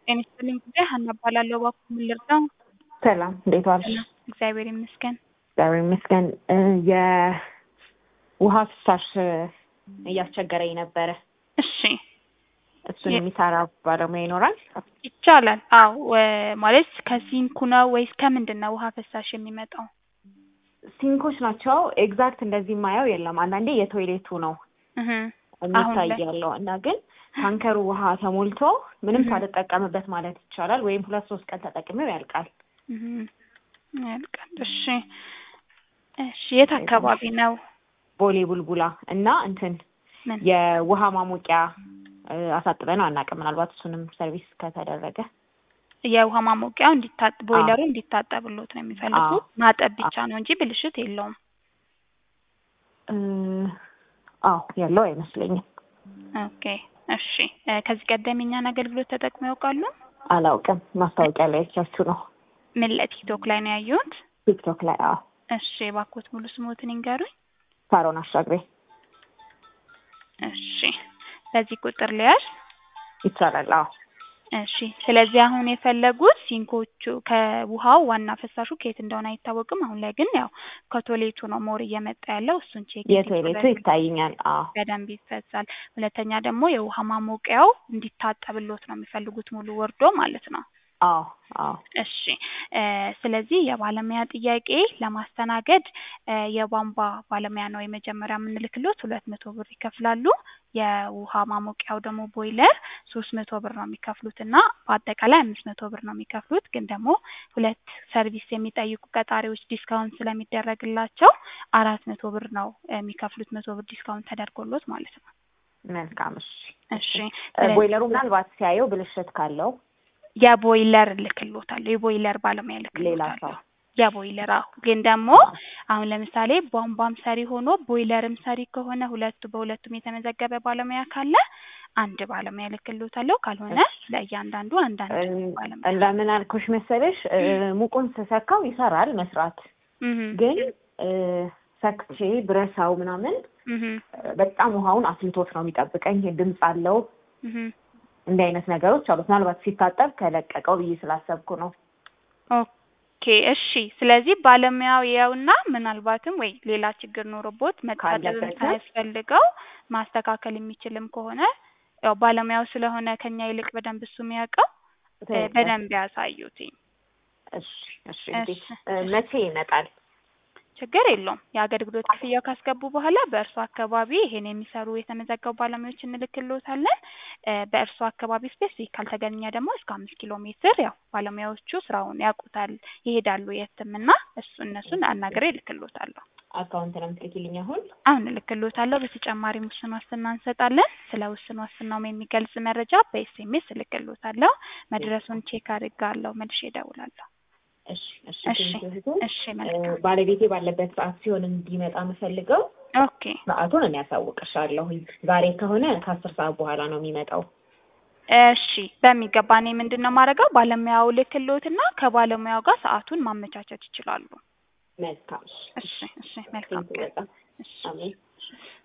ጤና ይስጥልኝ ጉዳይ ሀና እባላለሁ። እባክዎ ምን ልርዳው? ሰላም እንዴት ዋልሽ? ሰላም እግዚአብሔር ይመስገን። እግዚአብሔር ይመስገን። የውሃ ፍሳሽ እያስቸገረኝ ነበረ። እሺ እሱን የሚሰራ ባለሙያ ይኖራል? ይቻላል። አዎ ማለት ከሲንኩ ነው ወይስ ከምንድን ነው ውሃ ፍሳሽ የሚመጣው? ሲንኮች ናቸው። ኤግዛክት እንደዚህ የማየው የለም። አንዳንዴ የቶይሌቱ ነው የሚታይ ያለው እና ግን ታንከሩ ውሃ ተሞልቶ ምንም ሳልጠቀምበት ማለት ይቻላል ወይም 2-3 ቀን ተጠቅሜው ያልቃል። ያልቃል። እሺ እሺ። የት አካባቢ ነው? ቦሌ ቡልቡላ እና እንትን ምን የውሃ ማሞቂያ አሳጥበን አናውቅም። ምናልባት እሱንም ሰርቪስ ከተደረገ የውሃ ማሞቂያው ቦይለሩ እንዲታጠብሎት ነው የሚፈልጉት? ማጠብ ብቻ ነው እንጂ ብልሽት የለውም? ያለው አይመስለኝም። ኦኬ እሺ። ከዚህ ቀደም የኛን አገልግሎት ተጠቅመው ያውቃሉ? አላውቅም። ማስታወቂያ ላይ አይቻችሁ ነው። ምን ቲክቶክ ላይ ነው ያዩት? ቲክቶክ ላይ። እሺ እባክዎት ሙሉ ስሞትን ይንገሩኝ። ሳሮን አሻግሬ። እሺ በዚህ ቁጥር ሊያዝ ይቻላል? እሺ። ስለዚህ አሁን የፈለጉት ሲንኮቹ ከውሃው ዋና ፈሳሹ ከየት እንደሆነ አይታወቅም። አሁን ላይ ግን ያው ከቶሌቱ ነው ሞር እየመጣ ያለው። እሱን ቼክ የቶሌቱ ይታየኛል። በደንብ ይፈሳል። ሁለተኛ ደግሞ የውሃ ማሞቂያው እንዲታጠብሎት ነው የሚፈልጉት ሙሉ ወርዶ ማለት ነው። እሺ። ስለዚህ የባለሙያ ጥያቄ ለማስተናገድ የቧንቧ ባለሙያ ነው የመጀመሪያ የምንልክሎት 200 ብር ይከፍላሉ። የውሃ ማሞቂያው ደግሞ ቦይለር 300 ብር ነው የሚከፍሉት እና በአጠቃላይ 500 ብር ነው የሚከፍሉት። ግን ደግሞ 2 ሰርቪስ የሚጠይቁ ቀጣሪዎች ዲስካውንት ስለሚደረግላቸው 400 ብር ነው የሚከፍሉት። 100 ብር ዲስካውንት ተደርጎሎት ማለት ነው። መልካም። እሺ። ቦይለሩ ምናልባት ሲያየው ብልሽት ካለው የቦይለር ልክሎታለሁ። የቦይለር ባለሙያ ልክሎታለሁ። የቦይለር ግን ደግሞ አሁን ለምሳሌ ቧንቧም ሰሪ ሆኖ ቦይለርም ሰሪ ከሆነ በሁለቱም የተመዘገበ ባለሙያ ካለ አንድ ባለሙያ ልክሎታለሁ። ካልሆነ ለእያንዳንዱ አንዳንድ ባለሙያ። ለምን አልኩሽ መሰለሽ? ሙቁን ስሰካው ይሰራል መስራት፣ ግን ሰክቼ ብረሳው ምናምን በጣም ውሃውን አፍልቶት ነው የሚጠብቀኝ። ድምፅ አለው። እንዲህ አይነት ነገሮች አሉት። ምናልባት ሲታጠብ ከለቀቀው ብዬ ስላሰብኩ ነው። ኦኬ እሺ። ስለዚህ ባለሙያው ያውና ምናልባትም ወይ ሌላ ችግር ኖሮቦት መታጠብም ሳያስፈልገው ማስተካከል የሚችልም ከሆነ ያው ባለሙያው ስለሆነ ከኛ ይልቅ በደንብ እሱ የሚያውቀው በደንብ ያሳዩት። እሺ። መቼ ይመጣል? ችግር የለውም። የአገልግሎት ክፍያው ካስገቡ በኋላ በእርሱ አካባቢ ይሄን የሚሰሩ የተመዘገቡ ባለሙያዎች እንልክልዎታለን። በእርሱ አካባቢ ስፔሲፊክ ካልተገኘ ደግሞ እስከ 5 ኪሎ ሜትር ያው ባለሙያዎቹ ስራውን ያውቁታል ይሄዳሉ የትም እና እነሱን አናግሬ እልክልዎታለሁ። አካውንት ነው የምትልኪልኝ አሁን? አሁን እልክልዎታለሁ። በተጨማሪም ውስን ዋስትና እንሰጣለን። ስለ ውስን ዋስትናው የሚገልጽ መረጃ በኤስኤምኤስ እልክልዎታለሁ። መድረሱን ቼክ አድርጋለሁ። መልሼ እደውላለሁ። እሺ መልካም። ባለቤቴ ባለበት ሰዓት ሲሆን እንዲመጣ የምፈልገው ሰዓቱን እኔ ያሳውቅሻለሁ። ዛሬ ከሆነ ከ10 ሰዓት በኋላ ነው የሚመጣው። እሺ በሚገባ። እኔ ምንድነው የማደርገው ባለሙያው ልክልዎትና ከባለሙያው ጋር ሰዓቱን ማመቻቸት ይችላሉ። መልካም። እሺ መልካም። አሜን።